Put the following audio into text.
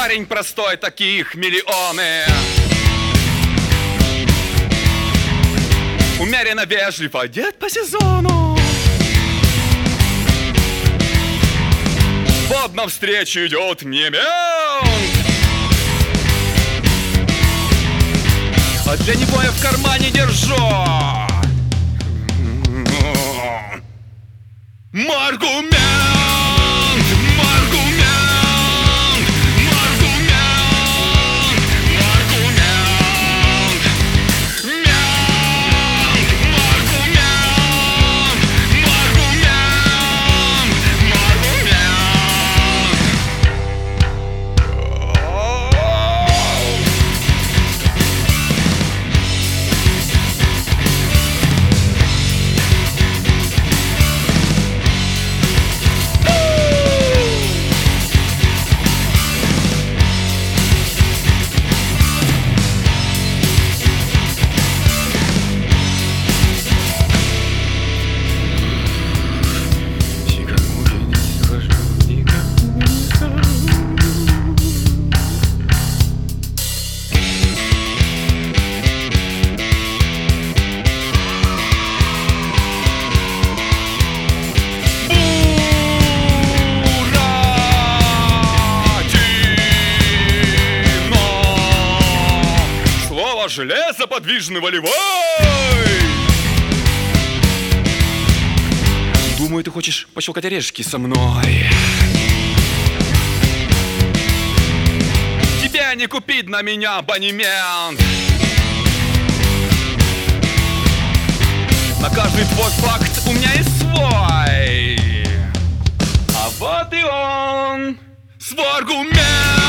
парень простой, таких миллионы. Умеренно вежлив, одет по сезону. Вот навстречу идет мне мент, а для него я в кармане держу Маргумент, Маргумент, Маргумент, Маргумент, Мент, Маргумент, Маргумент, железо подвижный, волевой. Думаю, ты хочешь пощелкать орешки со мной. Тебе не купить на меня абонемент. На каждый твой факт у меня есть свой. А вот и он, свой аргумент.